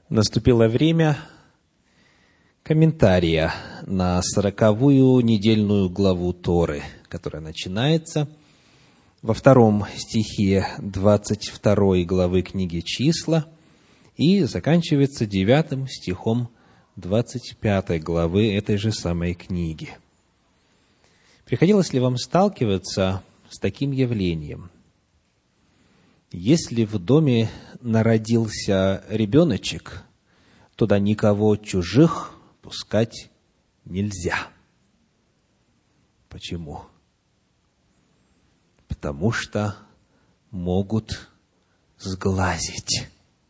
Наступило время комментария на 40-ю недельную главу Торы, которая начинается во 2 стихе 22 главы книги «Числа» и заканчивается 9 стихом 25 главы этой же самой книги. Приходилось ли вам сталкиваться с таким явлением? Если в доме народился ребеночек, туда никого чужих пускать нельзя. Почему? Потому что могут сглазить.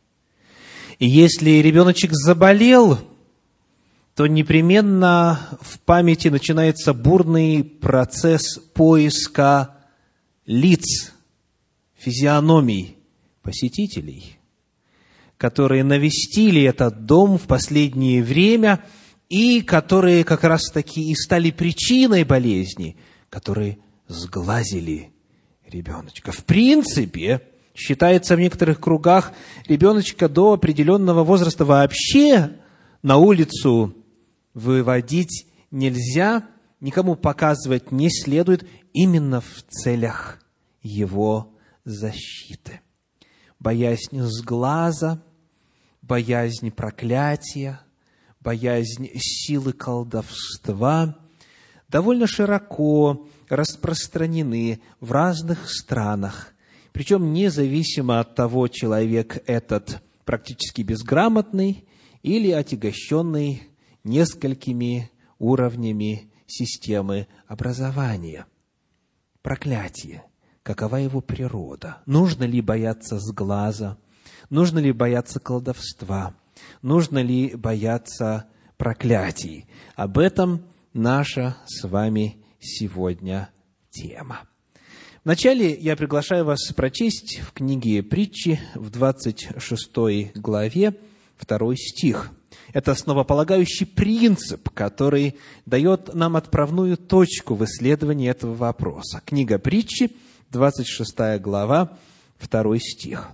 И если ребеночек заболел, то непременно в памяти начинается бурный процесс поиска лиц, физиономий посетителей, которые навестили этот дом в последнее время и которые как раз-таки и стали причиной болезни, которые сглазили ребеночка. В принципе, считается в некоторых кругах, ребеночка до определенного возраста вообще на улицу выводить нельзя, никому показывать не следует, именно в целях его защиты. Боязнь сглаза, боязнь проклятия, боязнь силы колдовства довольно широко распространены в разных странах. Причем независимо от того, человек этот практически безграмотный или отягощенный несколькими уровнями системы образования. Проклятие. Какова его природа? Нужно ли бояться сглаза? Нужно ли бояться колдовства? Нужно ли бояться проклятий? Об этом наша с вами сегодня тема. Вначале я приглашаю вас прочесть в книге Притчи в 26 главе 2 стих. Это основополагающий принцип, который дает нам отправную точку в исследовании этого вопроса. Книга Притчи, 26 глава, 2 стих.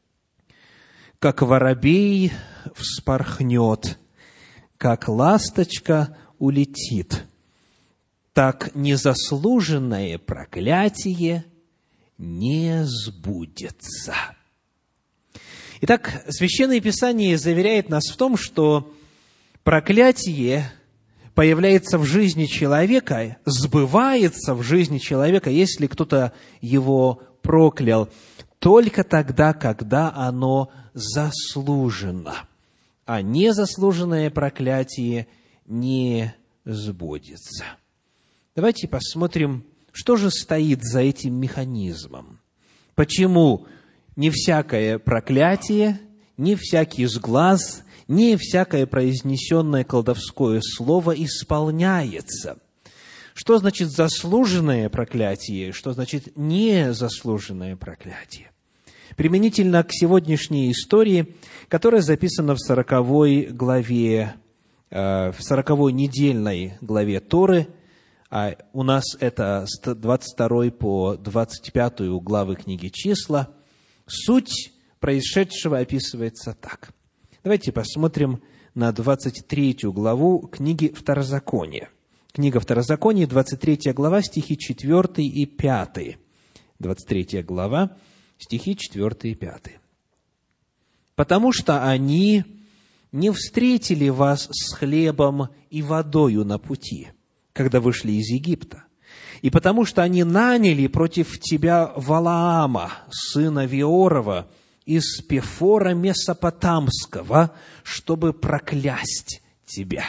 «Как воробей вспорхнет, как ласточка улетит, так незаслуженное проклятие не сбудется». Итак, Священное Писание заверяет нас в том, что проклятие появляется в жизни человека, сбывается в жизни человека, если кто-то его проклял, только тогда, когда оно заслужено, а незаслуженное проклятие не сбудется. Давайте посмотрим, что же стоит за этим механизмом. Почему не всякое проклятие, не всякий сглаз, не всякое произнесенное колдовское слово исполняется. Что значит заслуженное проклятие, что значит незаслуженное проклятие? Применительно к сегодняшней истории, которая записана в 40 главе, в 40 недельной главе Торы, а у нас это с 22 по 25 главы книги «Числа», суть происшедшего описывается так. Давайте посмотрим на 23 главу книги Второзакония. Книга Второзакония, 23 глава, стихи 4 и 5. 23 глава, стихи 4 и 5. «Потому что они не встретили вас с хлебом и водою на пути, когда вышли из Египта, и потому что они наняли против тебя Валаама, сына Виорова, из Пефора Месопотамского, чтобы проклясть тебя.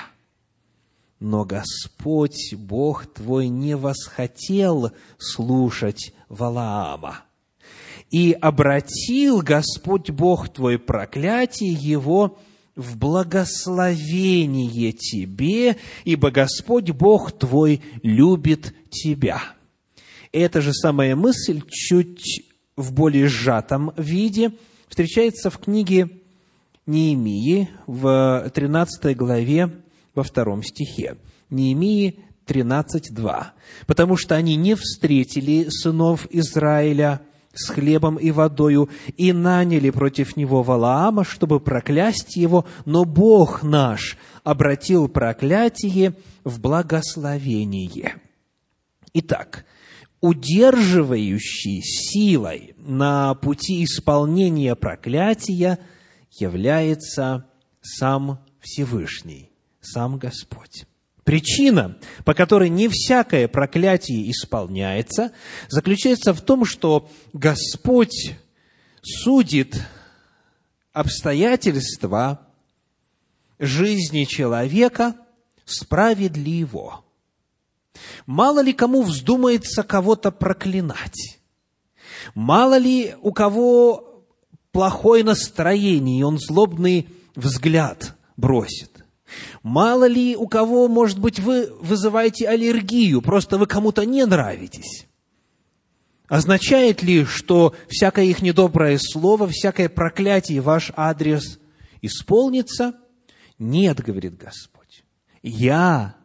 Но Господь, Бог твой, не восхотел слушать Валаама. И обратил Господь, Бог твой, проклятие его в благословение тебе, ибо Господь, Бог твой, любит тебя». Эта же самая мысль, чуть в более сжатом виде, встречается в книге Неемии в 13 главе во 2 стихе. Неемии 13:2. «Потому что они не встретили сынов Израиля с хлебом и водою, и наняли против него Валаама, чтобы проклясть его, но Бог наш обратил проклятие в благословение». Итак, удерживающей силой на пути исполнения проклятия является сам Всевышний, сам Господь. Причина, по которой не всякое проклятие исполняется, заключается в том, что Господь судит обстоятельства жизни человека справедливо. Мало ли кому вздумается кого-то проклинать, мало ли у кого плохое настроение, и он злобный взгляд бросит. Мало ли у кого, может быть, вы вызываете аллергию, просто вы кому-то не нравитесь. Означает ли, что всякое их недоброе слово, всякое проклятие в ваш адрес исполнится? Нет, говорит Господь. Я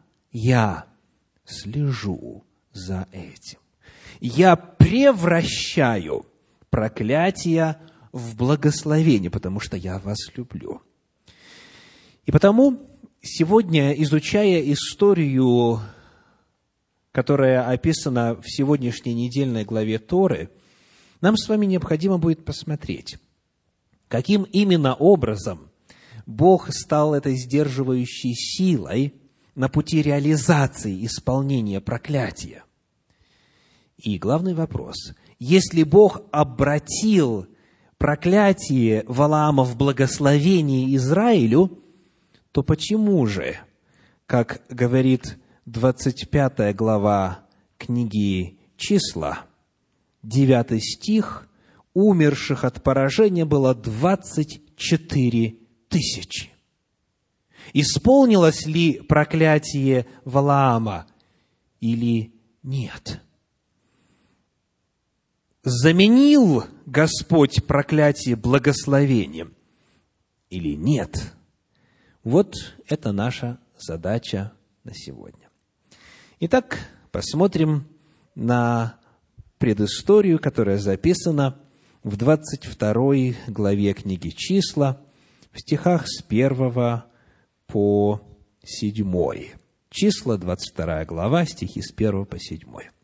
слежу за этим. Я превращаю проклятие в благословение, потому что я вас люблю. И потому сегодня, изучая историю, которая описана в сегодняшней недельной главе Торы, нам с вами необходимо будет посмотреть, каким именно образом Бог стал этой сдерживающей силой на пути реализации исполнения проклятия. И главный вопрос: если Бог обратил проклятие Валаама в благословение Израилю, то почему же, как говорит 25 глава книги «Числа», 9 стих, умерших от поражения было 24 тысячи? Исполнилось ли проклятие Валаама или нет? Заменил Господь проклятие благословением или нет? Вот это наша задача на сегодня. Итак, посмотрим на предысторию, которая записана в 22 главе книги «Числа», в стихах с 1 по 7. Числа, 22 глава, стихи с 1 по 7.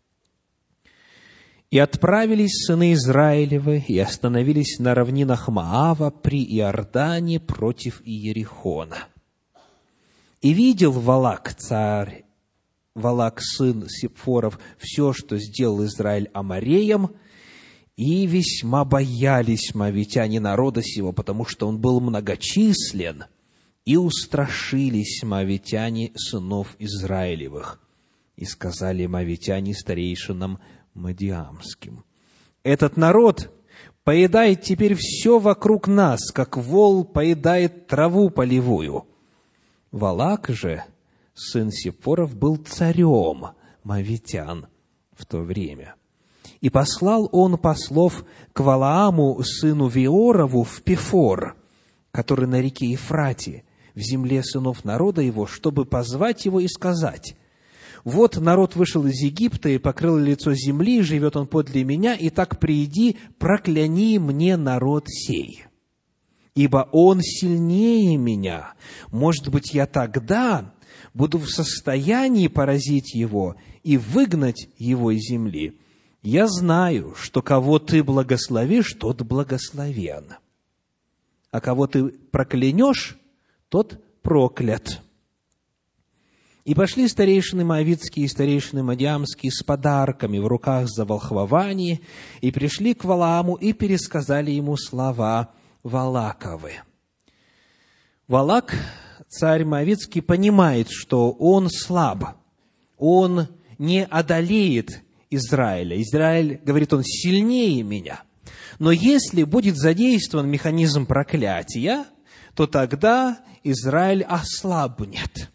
«И отправились сыны Израилевы, и остановились на равнинах Моава при Иордане против Иерихона. И видел Валак, царь, Валак, сын Сипфоров, все, что сделал Израиль амореям, и весьма боялись моавитяне народа сего, потому что он был многочислен, и устрашились моавитяне сынов Израилевых. И сказали моавитяне старейшинам Мадиамским: этот народ поедает теперь все вокруг нас, как вол поедает траву полевую. Валак же, сын Сипфоров, был царем моавитян в то время. И послал он послов к Валааму, сыну Веорову, в Пефор, который на реке Ефрате, в земле сынов народа его, чтобы позвать его и сказать: вот народ вышел из Египта и покрыл лицо земли, живет он подле меня, и так приди, прокляни мне народ сей. Ибо он сильнее меня. Может быть, я тогда буду в состоянии поразить его и выгнать его из земли. Я знаю, что кого ты благословишь, тот благословен, а кого ты проклянешь, тот проклят. И пошли старейшины моавитские и старейшины мадиамские с подарками в руках за волхвование, и пришли к Валааму и пересказали ему слова Валаковы. Валак, царь моавитский, понимает, что он слаб, он не одолеет Израиля. Израиль, говорит, он сильнее меня. Но если будет задействован механизм проклятия, то тогда Израиль ослабнет.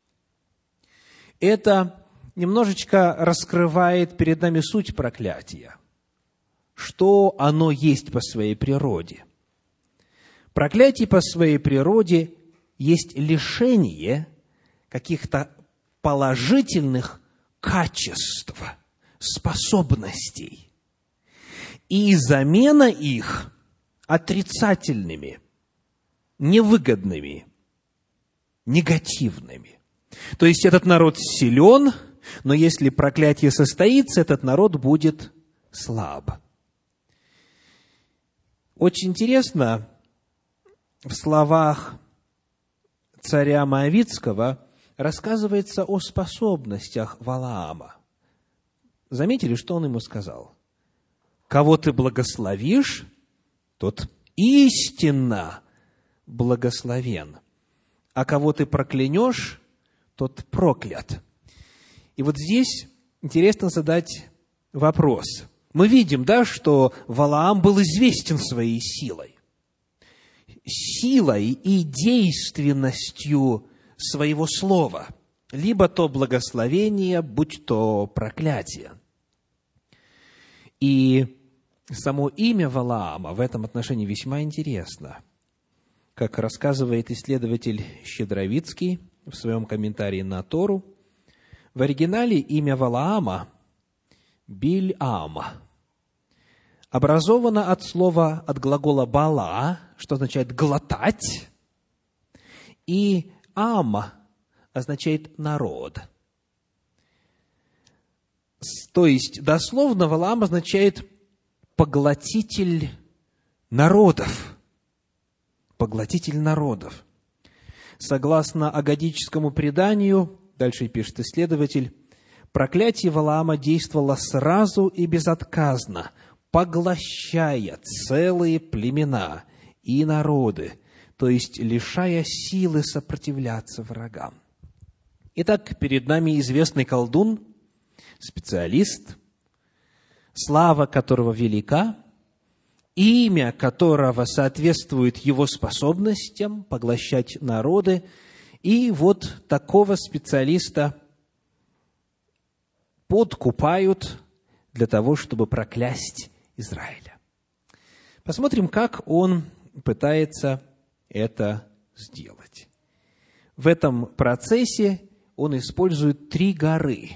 Это немножечко раскрывает перед нами суть проклятия. Что оно есть по своей природе? Проклятие по своей природе есть лишение каких-то положительных качеств, способностей. и замена их отрицательными, невыгодными, негативными. То есть этот народ силен, но если проклятие состоится, этот народ будет слаб. Очень интересно, в словах царя Моавитского рассказывается о способностях Валаама. Заметили, что он ему сказал? Кого ты благословишь, тот истинно благословен, а кого ты проклянешь, тот проклят. И вот здесь интересно задать вопрос. Мы видим, да, что Валаам был известен своей силой и действенностью своего слова, либо то благословение, будь то проклятие. И само имя Валаама в этом отношении весьма интересно. Как рассказывает исследователь Щедровицкий в своем комментарии на Тору, в оригинале имя Валаама Бильам образовано от глагола «бала», что означает «глотать», и «ам» означает «народ». То есть, дословно, Валаам означает «поглотитель народов». Поглотитель народов. Согласно агадическому преданию, дальше пишет исследователь, проклятие Валаама действовало сразу и безотказно, поглощая целые племена и народы, то есть лишая силы сопротивляться врагам. Итак, перед нами известный колдун, специалист, слава которого велика, имя которого соответствует его способностям поглощать народы, и вот такого специалиста подкупают для того, чтобы проклясть Израиля. Посмотрим, как он пытается это сделать. В этом процессе он использует 3 горы,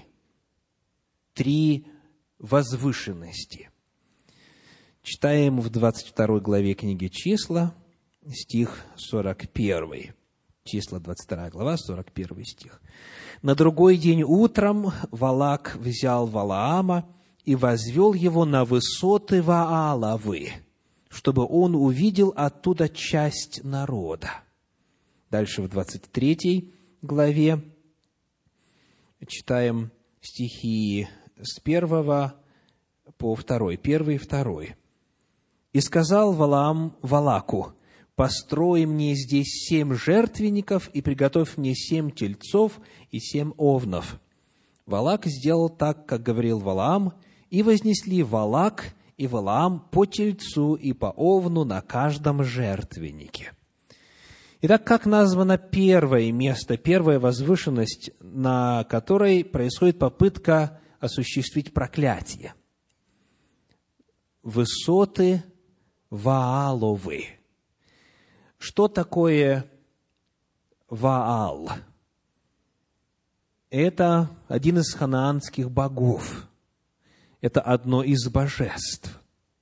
3 возвышенности. Читаем в 22 главе книги «Числа», стих 41. Числа, 22 глава, 41 стих. «На другой день утром Валак взял Валаама и возвел его на высоты Вааловы, чтобы он увидел оттуда часть народа». Дальше в 23 главе читаем стихи с 1 по 2, 1 и 2. «И сказал Валаам Валаку: построй мне здесь 7 жертвенников и приготовь мне 7 тельцов и 7 овнов. Валак сделал так, как говорил Валаам, и вознесли Валак и Валаам по тельцу и по овну на каждом жертвеннике». Итак, как названо первое место, первая возвышенность, на которой происходит попытка осуществить проклятие? Высоты Вааловы. Что такое Ваал? Это один из ханаанских богов. Это одно из божеств.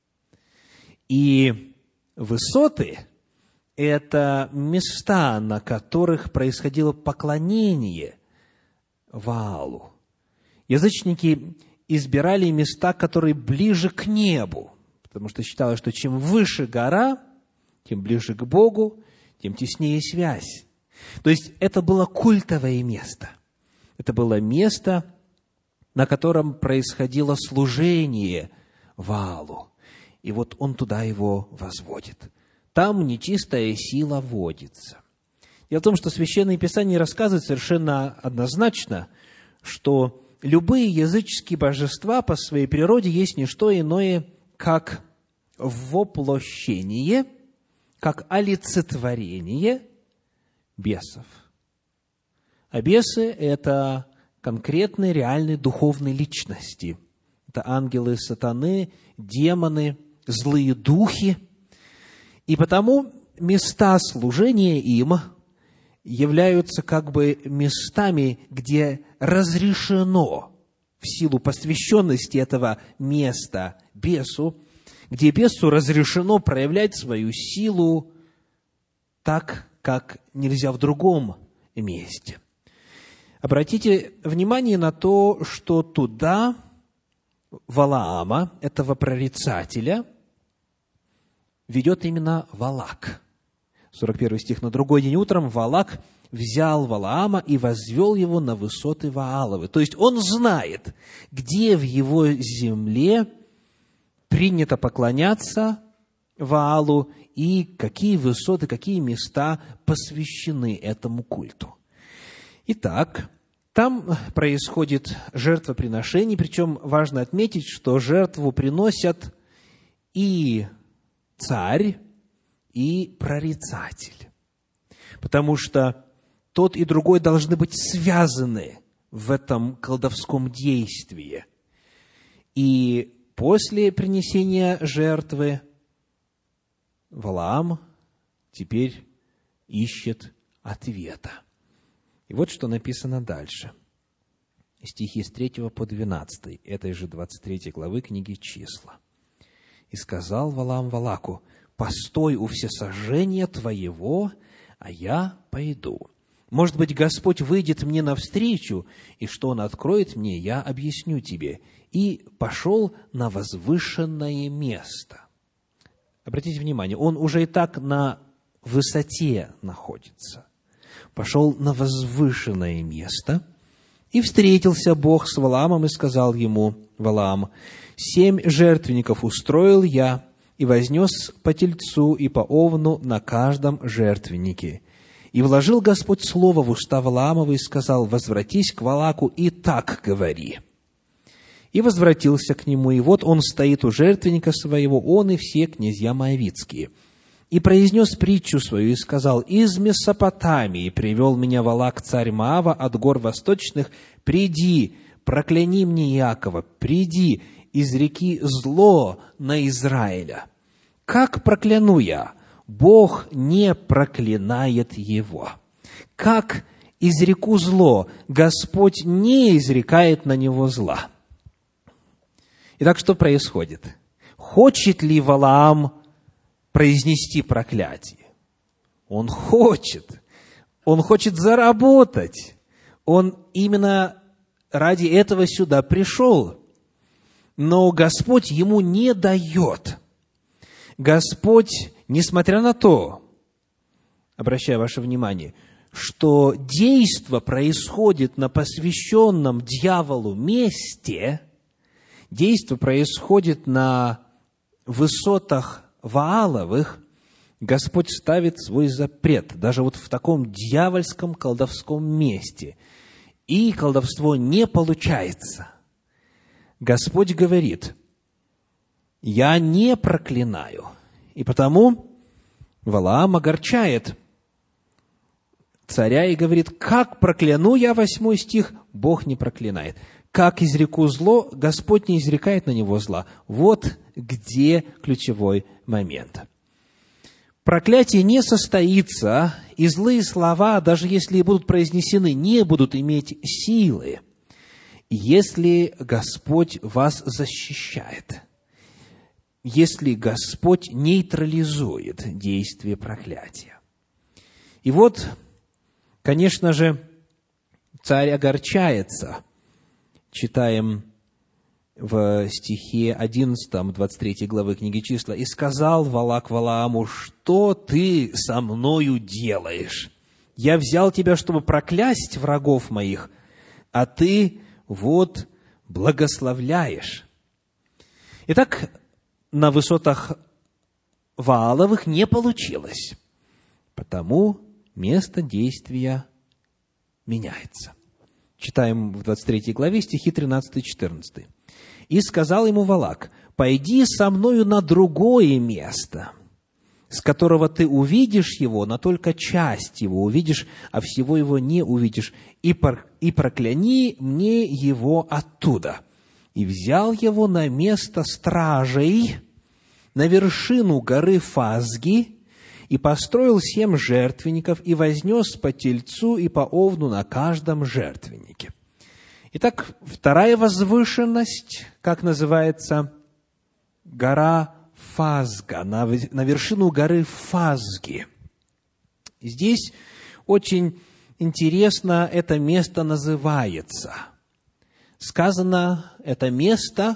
И высоты – это места, на которых происходило поклонение Ваалу. Язычники избирали места, которые ближе к небу, потому что считалось, что чем выше гора, тем ближе к Богу, тем теснее связь. То есть это было культовое место. Это было место, на котором происходило служение Ваалу. И вот он туда его возводит. Там нечистая сила водится. Дело в том, что Священное Писание рассказывает совершенно однозначно, что любые языческие божества по своей природе есть не что иное, как воплощение, как олицетворение бесов. А бесы – это конкретные, реальные духовные личности. Это ангелы сатаны, демоны, злые духи. И потому места служения им являются как бы местами, где разрешено в силу посвященности этого места бесу, где бесу разрешено проявлять свою силу так, как нельзя в другом месте. Обратите внимание на то, что туда Валаама, этого прорицателя, ведет именно Валак. 41 стих. «На другой день утром Валак взял Валаама и возвел его на высоты Вааловы». То есть он знает, где в его земле принято поклоняться Ваалу и какие высоты, какие места посвящены этому культу. Итак, там происходит жертвоприношение, причем важно отметить, что жертву приносят и царь, и прорицатель, потому что тот и другой должны быть связаны в этом колдовском действии. И после принесения жертвы Валаам теперь ищет ответа. И вот что написано дальше. Стихи с 3 по 12 этой же 23 главы книги «Числа». «И сказал Валаам Валаку: постой у всесожжения твоего, а я пойду. Может быть, Господь выйдет мне навстречу, и что Он откроет мне, я объясню тебе. И пошел на возвышенное место». Обратите внимание, он уже и так на высоте находится. Пошел на возвышенное место, и встретился Бог с Валаамом и сказал ему: Валаам, 7 жертвенников устроил я, и вознес по тельцу и по овну на каждом жертвеннике. И вложил Господь слово в уста Валаамова и сказал: возвратись к Валаку и так говори. И возвратился к нему, и вот он стоит у жертвенника своего, он и все князья моавитские. И произнес притчу свою, и сказал: из Месопотамии привел меня Валак, царь Моава, от гор восточных, приди, прокляни мне Иакова, приди, изреки зло на Израиля. Как прокляну я? Бог не проклинает его. Как изреку зло? Господь не изрекает на него зла. Итак, что происходит? Хочет ли Валаам произнести проклятие? Он хочет. Он хочет заработать. Он именно ради этого сюда пришел. Но Господь ему не дает. Господь, несмотря на то, обращаю ваше внимание, что действо происходит на посвященном дьяволу месте, действо происходит на высотах Вааловых, Господь ставит свой запрет, даже вот в таком дьявольском колдовском месте. И колдовство не получается. Господь говорит: я не проклинаю. И потому Валаам огорчает царя и говорит: как прокляну я, 8 стих, Бог не проклинает. Как изреку зло, Господь не изрекает на него зла. Вот где ключевой момент. Проклятие не состоится, и злые слова, даже если и будут произнесены, не будут иметь силы, если Господь вас защищает, если Господь нейтрализует действие проклятия. И вот, конечно же, царь огорчается. Читаем в стихе 11, 23 главы книги «Числа». «И сказал Валак Валааму: что ты со мною делаешь? Я взял тебя, чтобы проклясть врагов моих, а ты вот благословляешь». Итак, на высотах Вааловых не получилось, потому место действия меняется. Читаем в 23 главе стихи 13-14. «И сказал ему Валак: пойди со мною на другое место, с которого ты увидишь его, но только часть его увидишь, а всего его не увидишь, и прокляни мне его оттуда. И взял его на место стражей, на вершину горы Фазги, и построил 7 жертвенников, и вознес по тельцу и по овну на каждом жертвеннике». Итак, вторая возвышенность, как называется, гора Фазга, на вершину горы Фазги. Здесь очень интересно это место называется. Сказано, это место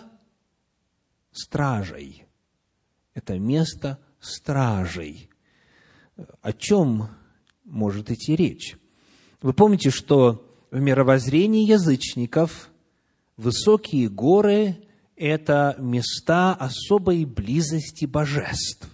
стражей. Это место стражей. О чем может идти речь? Вы помните, что в мировоззрении язычников высокие горы – это места особой близости божеств.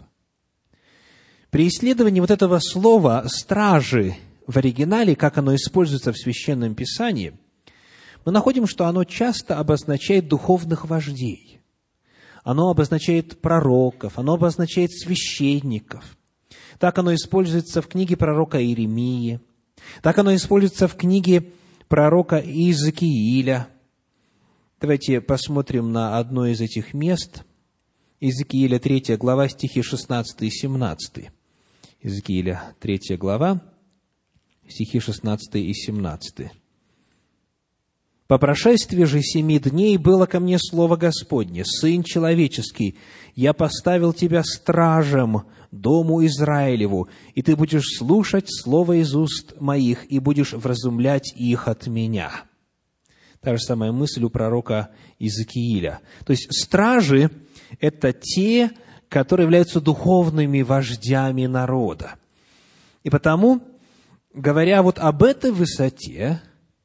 При исследовании вот этого слова «стражи» в оригинале, как оно используется в Священном Писании, мы находим, что оно часто обозначает духовных вождей. Оно обозначает пророков, оно обозначает священников. Так оно используется в книге пророка Иеремии. Так оно используется в книге пророка Иезекииля. Давайте посмотрим на одно из этих мест. Иезекииля 3 глава, стихи 16 и 17. Иезекииля 3 глава, стихи 16 и 17. «По прошествии же 7 дней было ко мне слово Господне: Сын человеческий, я поставил тебя стражем дому Израилеву, и ты будешь слушать слово из уст моих, и будешь вразумлять их от меня». Та же самая мысль у пророка Иезекииля. То есть стражи – это те, которые являются духовными вождями народа. И потому, говоря вот об этой высоте,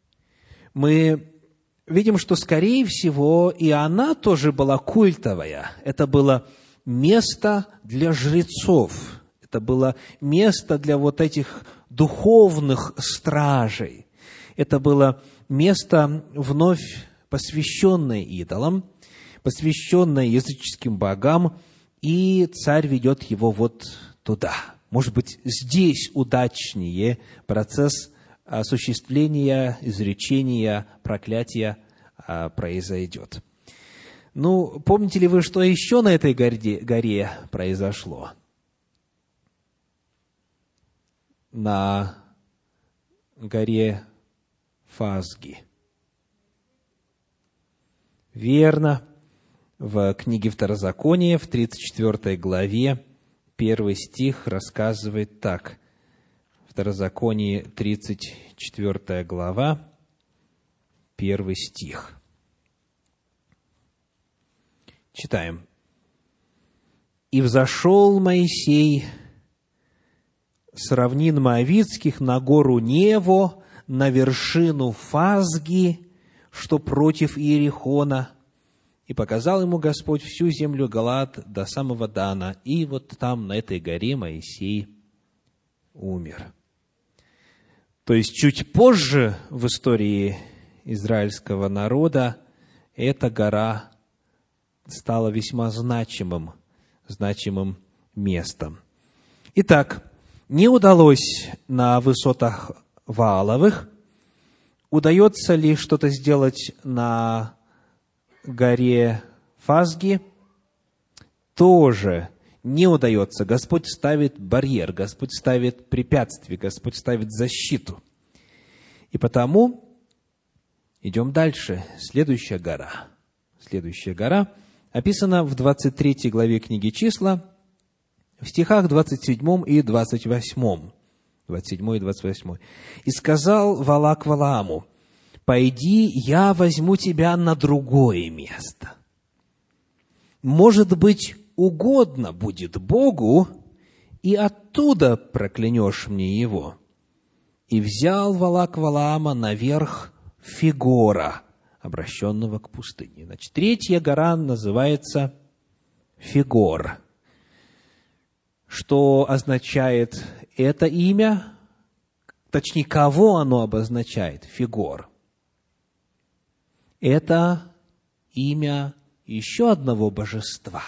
мы видим, что, скорее всего, и она тоже была культовая. Это было место для жрецов. Это было место для вот этих духовных стражей. Это было место, вновь посвященное идолам, посвященное языческим богам, и царь ведет его вот туда. Может быть, здесь удачнее процесс осуществления, изречения, проклятия произойдет. Ну, помните ли вы, что еще на этой горе произошло? На горе Фазги. Верно. В книге Второзакония, в 34 главе, 1 стих рассказывает так. Второзаконие, 34 глава, 1 стих. Читаем. «И взошел Моисей с равнин Моавитских на гору Нево, на вершину Фазги, что против Иерихона, и показал ему Господь всю землю Галаад до самого Дана, и вот там, на этой горе, Моисей умер». То есть, чуть позже в истории израильского народа эта гора стала весьма значимым местом. Итак, не удалось на высотах Вааловых. Удается ли что-то сделать на горе Фазги? Тоже не удается. Господь ставит барьер, Господь ставит препятствие, Господь ставит защиту. И потому идем дальше. Следующая гора описана в 23 главе книги «Числа», в стихах 27 и 28. 27 и 28. «И сказал Валак Валааму: пойди, я возьму тебя на другое место. Может быть, угодно будет Богу, и оттуда проклянешь мне его. И взял Валак Валаама наверх Фигора, обращенного к пустыне». Значит, третья гора называется Фигор. Что означает это имя? Точнее, кого оно обозначает? Фигор. Это имя еще одного божества.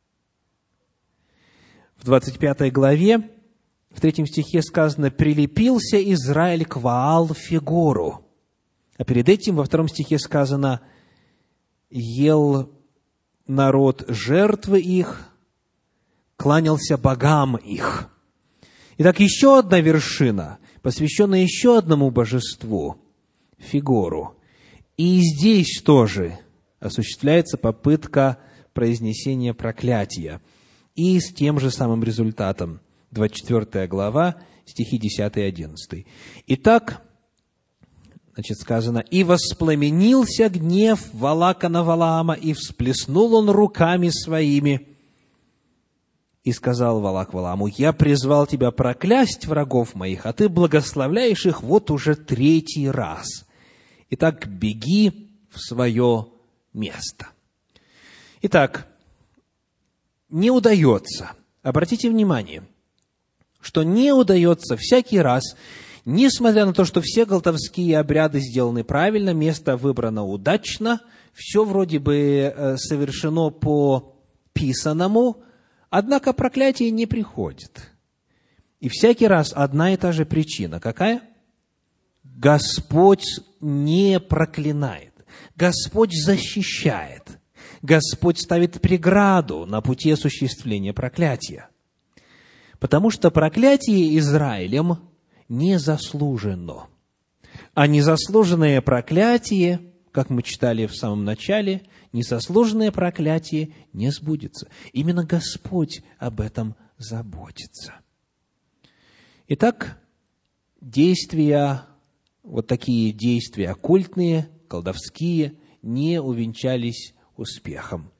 В 25 главе, в 3 стихе сказано: «Прилепился Израиль к Ваал-Фигору». А перед этим во 2 стихе сказано: «Ел народ жертвы их, кланялся богам их». Итак, еще одна вершина, посвященная еще одному божеству, Фигору. И здесь тоже осуществляется попытка произнесения проклятия. и с тем же самым результатом. 24 глава, стихи 10 и 11. Итак, сказано, «И воспламенился гнев Валака на Валаама, и всплеснул он руками своими. И сказал Валак Валааму: я призвал тебя проклясть врагов моих, а ты благословляешь их вот уже 3-й раз. Итак, беги в свое место». Итак, не удается, обратите внимание, что не удается всякий раз, несмотря на то, что все галдовские обряды сделаны правильно, место выбрано удачно, все вроде бы совершено по писанному, однако проклятие не приходит. И всякий раз одна и та же причина. Какая? Господь не проклинает. Господь защищает. Господь ставит преграду на пути осуществления проклятия. Потому что проклятие Израилем не заслужено. А незаслуженное проклятие, как мы читали в самом начале, незаслуженное проклятие не сбудется. Именно Господь об этом заботится. Итак, действия, вот такие действия оккультные, колдовские, не увенчались успехом.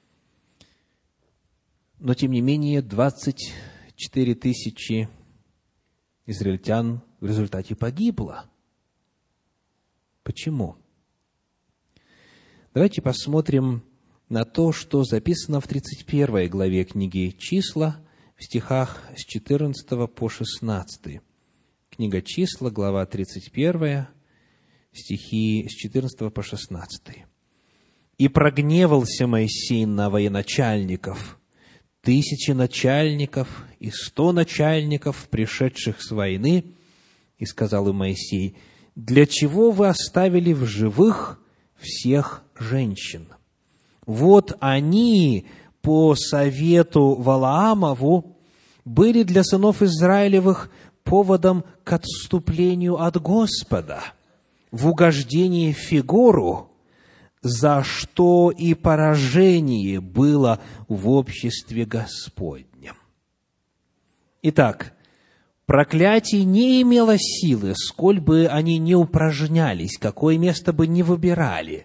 Но, тем не менее, 24 тысячи израильтян в результате погибло. Почему? Давайте посмотрим на то, что записано в 31 главе книги «Числа», в стихах с 14 по 16. Книга «Числа», глава 31, стихи с 14 по 16. «И прогневался Моисей на военачальников, 1000 начальников и 100 начальников, пришедших с войны, и сказал им Моисей: для чего вы оставили в живых всех женщин? Вот они по совету Валаамову были для сынов Израилевых поводом к отступлению от Господа, в угождение Фигору, за что и поражение было в обществе Господнем». Итак, проклятие не имело силы, сколь бы они ни упражнялись, какое место бы ни выбирали.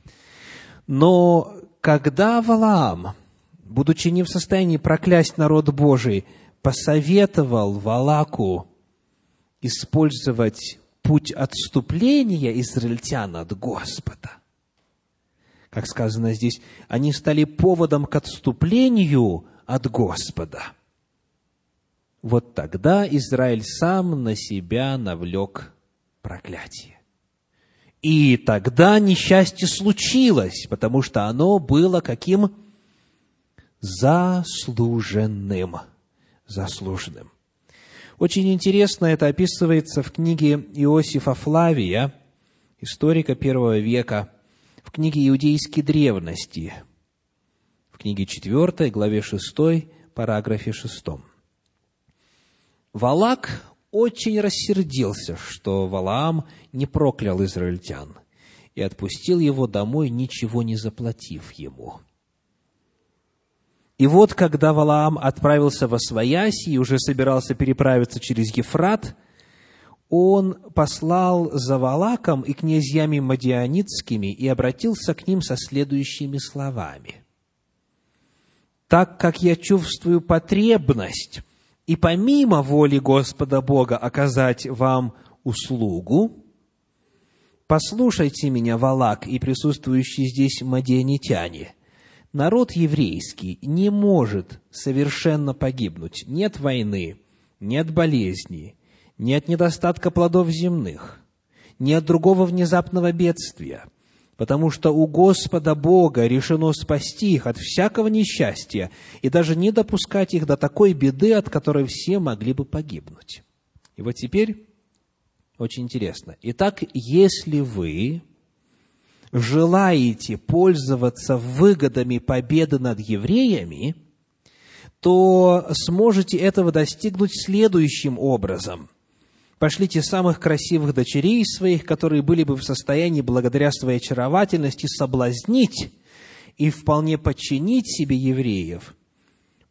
Но когда Валаам, будучи не в состоянии проклясть народ Божий, посоветовал Валаку использовать путь отступления израильтян от Господа, как сказано здесь, они стали поводом к отступлению от Господа. Вот тогда Израиль сам на себя навлек проклятие. И тогда несчастье случилось, потому что оно было каким? Заслуженным. Заслуженным. Очень интересно это описывается в книге Иосифа Флавия, историка первого века, в книге «Иудейские древности», в книге 4, главе 6, параграфе 6. Валак очень рассердился, что Валаам не проклял израильтян, и отпустил его домой, ничего не заплатив ему. И вот, когда Валаам отправился восвояси и уже собирался переправиться через Ефрат, он послал за Валаком и князьями мадианитскими и обратился к ним со следующими словами: «Так как я чувствую потребность и помимо воли Господа Бога оказать вам услугу, послушайте меня, Валак, и присутствующие здесь мадианитяне. Народ еврейский не может совершенно погибнуть ни от войны, ни от болезни, ни от недостатка плодов земных, ни от другого внезапного бедствия, потому что у Господа Бога решено спасти их от всякого несчастья и даже не допускать их до такой беды, от которой все могли бы погибнуть». И вот теперь очень интересно. Итак, если вы желаете пользоваться выгодами победы над евреями, то сможете этого достигнуть следующим образом. Пошлите самых красивых дочерей своих, которые были бы в состоянии, благодаря своей очаровательности, соблазнить и вполне подчинить себе евреев.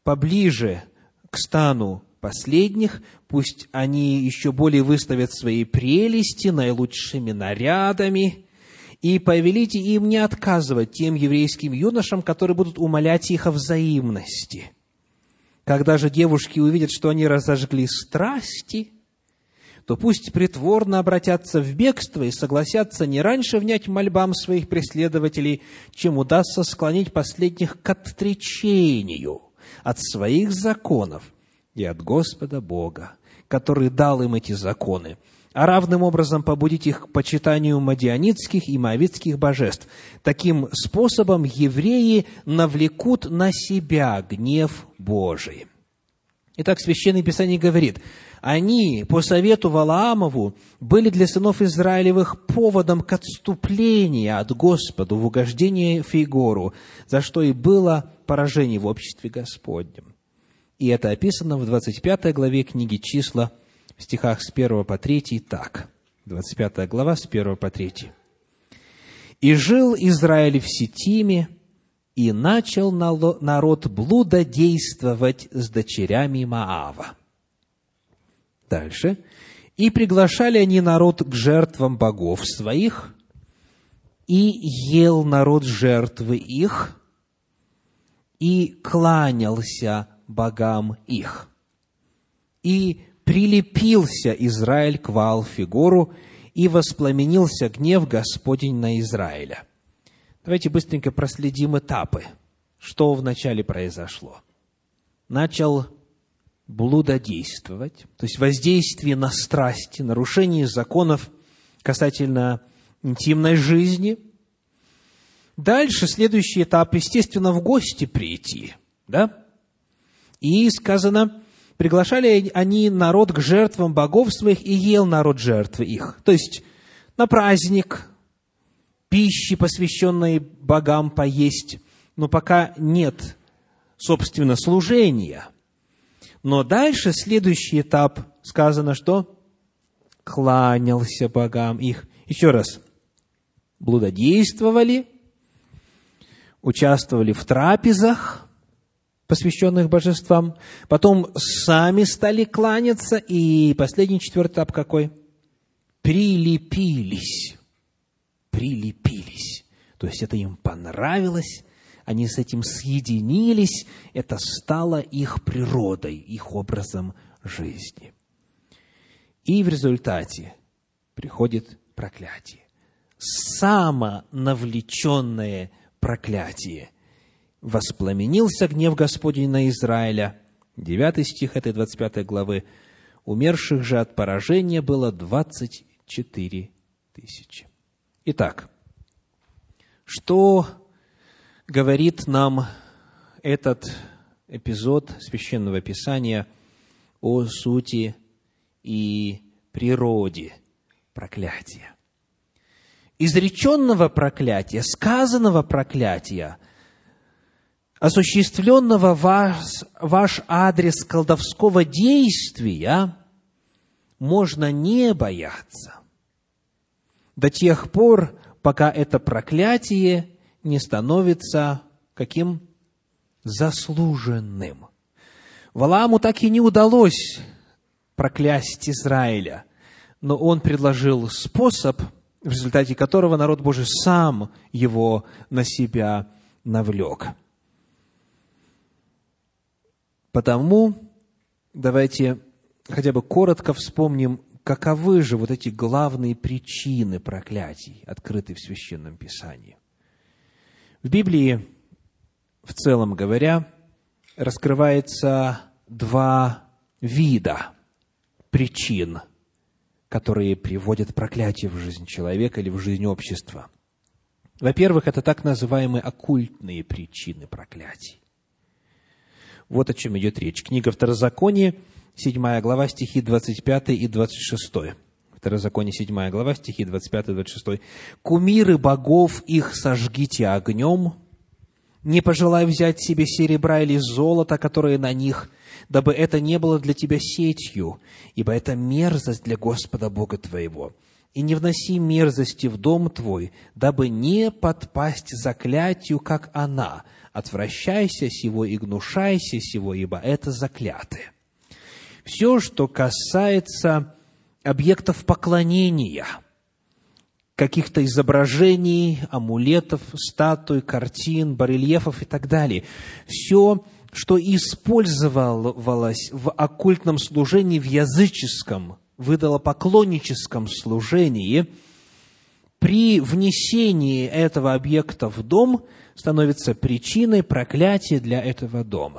поближе к стану последних, пусть они еще более выставят свои прелести наилучшими нарядами, и повелите им не отказывать тем еврейским юношам, которые будут умолять их о взаимности. Когда же девушки увидят, что они разожгли страсти, то пусть притворно обратятся в бегство и согласятся не раньше внять мольбам своих преследователей, чем удастся склонить последних к отречению от своих законов и от Господа Бога, который дал им эти законы, а равным образом побудить их к почитанию мадианитских и моавитских божеств. Таким способом евреи навлекут на себя гнев Божий. Итак, Священное Писание говорит, они по совету Валаамову были для сынов Израилевых поводом к отступлению от Господа в угождение Фигору, за что и было поражение в обществе Господнем. И это описано в 25 главе книги «Числа», в стихах с 1 по 3 так. 25 глава, с 1 по 3. «И жил Израиль в Ситиме, и начал народ блудодействовать с дочерями Моава». Дальше. «И приглашали они народ к жертвам богов своих, и ел народ жертвы их, и кланялся богам их. И прилепился Израиль к Ваал-Фигору, и воспламенился гнев Господень на Израиля». Давайте быстренько проследим этапы. Что вначале произошло? Начал блудодействовать, то есть воздействие на страсти, нарушение законов касательно интимной жизни. Дальше следующий этап, естественно, в гости прийти, да? И сказано, приглашали они народ к жертвам богов своих, и ел народ жертвы их. То есть на праздник пищи, посвященной богам, поесть, но пока нет, собственно, служения. Но дальше следующий этап сказано, что кланялся богам их. Еще раз, блудодействовали, участвовали в трапезах, посвященных божествам, потом сами стали кланяться, и последний, четвертый этап какой? Прилепились. То есть это им понравилось, они с этим соединились, это стало их природой, их образом жизни. И в результате приходит проклятие. Самонавлеченное проклятие. «Воспламенился гнев Господень на Израиля». 9 стих этой 25 главы. «Умерших же от поражения было 24 тысячи». Итак, что говорит нам этот эпизод Священного Писания о сути и природе проклятия? Изреченного проклятия, сказанного проклятия, осуществленного ваш адрес колдовского действия, можно не бояться до тех пор, пока это проклятие не становится каким? Заслуженным. Валааму так и не удалось проклясть Израиля, но он предложил способ, в результате которого народ Божий сам его на себя навлек. Потому давайте хотя бы коротко вспомним, каковы же вот эти главные причины проклятий, открытые в Священном Писании. В Библии, в целом говоря, раскрывается два вида причин, которые приводят проклятие в жизнь человека или в жизнь общества. Во-первых, это так называемые оккультные причины проклятий. Вот о чем идет речь. Книга Второзаконие, 7 глава, стихи 25 и 26. Второзаконие, 7 глава, стихи 25 и 26. «Кумиры богов их сожгите огнем, не пожелай взять себе серебра или золота, которые на них, дабы это не было для тебя сетью, ибо это мерзость для Господа Бога твоего. и не вноси мерзости в дом твой, дабы не подпасть заклятию, как она. Отвращайся сего и гнушайся сего, ибо это заклятое». Все, что касается объектов поклонения, каких-то изображений, амулетов, статуй, картин, барельефов и так далее, все, что использовалось в оккультном служении, в языческом, в идолопоклонническом служении, при внесении этого объекта в дом становится причиной проклятия для этого дома.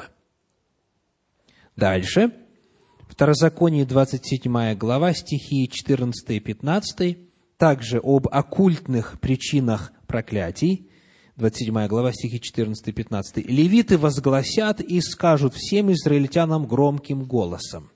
Дальше. Второзаконие, 27 глава, стихи 14 и 15, также об оккультных причинах проклятий. 27 глава, стихи 14 и 15. «Левиты возгласят и скажут всем израильтянам громким голосом: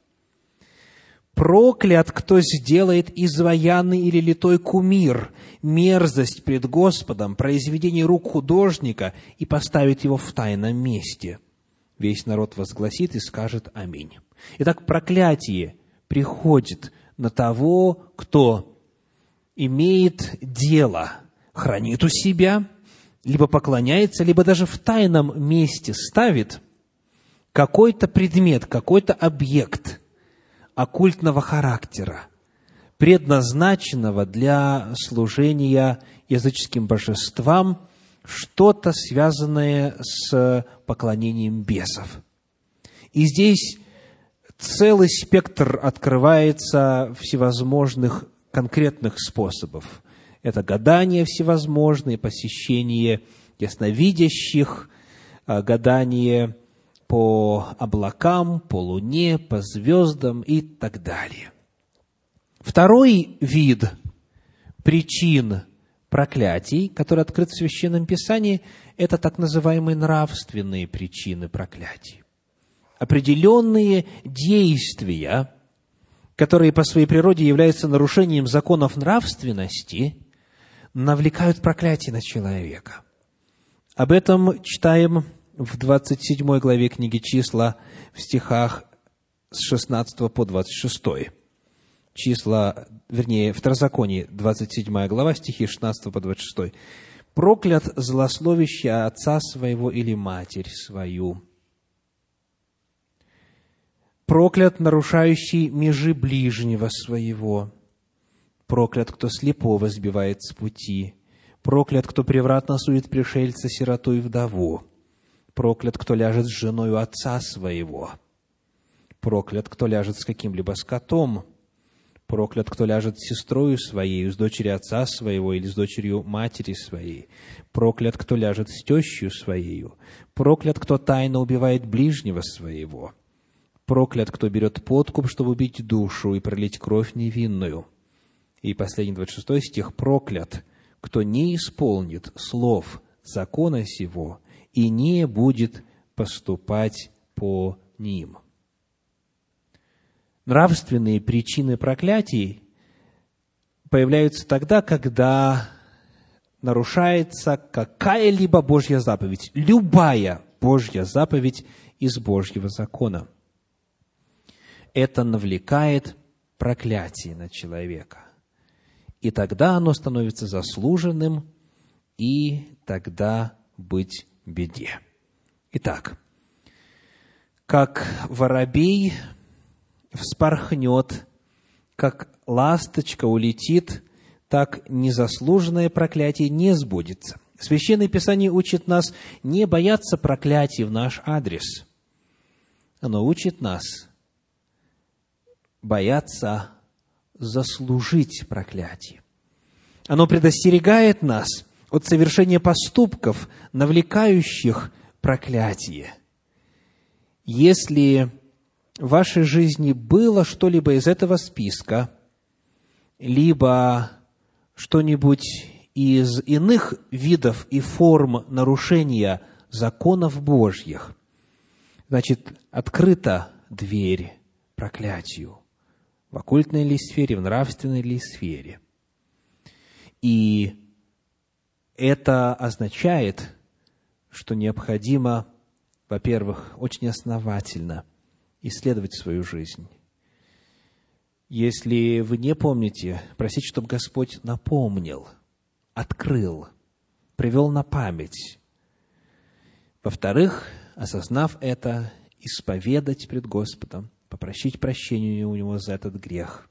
проклят, кто сделает изваянный или литой кумир, мерзость пред Господом, произведение рук художника, и поставит его в тайном месте». Весь народ возгласит и скажет аминь. Итак, проклятие приходит на того, кто имеет дело, хранит у себя, либо поклоняется, либо даже в тайном месте ставит какой-то предмет, какой-то объект оккультного характера, предназначенного для служения языческим божествам, что-то связанное с поклонением бесов. И здесь целый спектр открывается всевозможных конкретных способов. Это гадания всевозможные, посещение ясновидящих, гадание по облакам, по луне, по звездам и так далее. Второй вид причин проклятий, который открыт в Священном Писании, это так называемые нравственные причины проклятий. Определенные действия, которые по своей природе являются нарушением законов нравственности, навлекают проклятие на человека. Об этом читаем в 27 главе книги «Числа» в стихах с 16 по 26. Второзаконие, 27 глава, стихи 16 по 26. «Проклят злословящий отца своего или матерь свою, проклят нарушающий межи ближнего своего, проклят, кто слепого сбивает с пути, проклят, кто превратно судит пришельца, сироту и вдову, проклят, кто ляжет с женою отца своего, проклят, кто ляжет с каким-либо скотом, проклят, кто ляжет с сестрою своей, с дочерью отца своего или с дочерью матери своей, проклят, кто ляжет с тещью своею, проклят, кто тайно убивает ближнего своего, проклят, кто берет подкуп, чтобы убить душу и пролить кровь невинную». И последний 26 стих: «Проклят, кто не исполнит слов закона сего и не будет поступать по ним». Нравственные причины проклятий появляются тогда, когда нарушается какая-либо Божья заповедь, любая Божья заповедь из Божьего закона. Это навлекает проклятие на человека. И тогда оно становится заслуженным, и тогда быть беде. Итак, как воробей вспорхнет, как ласточка улетит, так незаслуженное проклятие не сбудется. Священное Писание учит нас не бояться проклятий в наш адрес. Оно учит нас бояться заслужить проклятие. Оно предостерегает нас от совершения поступков, навлекающих проклятие. Если в вашей жизни было что-либо из этого списка, либо что-нибудь из иных видов и форм нарушения законов Божьих, значит, открыта дверь проклятию в оккультной ли сфере, в нравственной ли сфере. И это означает, что необходимо, во-первых, очень основательно исследовать свою жизнь. Если вы не помните, просите, чтобы Господь напомнил, открыл, привел на память. Во-вторых, осознав это, исповедать пред Господом, попросить прощения у Него за этот грех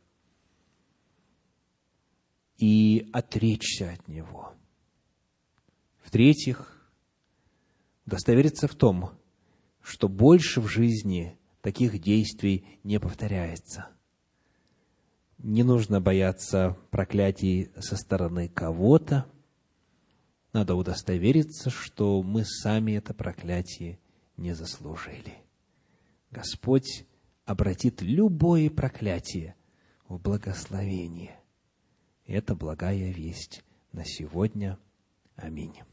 и отречься от него. В-третьих, удостовериться в том, что больше в жизни таких действий не повторяется. Не нужно бояться проклятий со стороны кого-то. Надо удостовериться, что мы сами это проклятие не заслужили. Господь обратит любое проклятие в благословение. И это благая весть на сегодня. Аминь.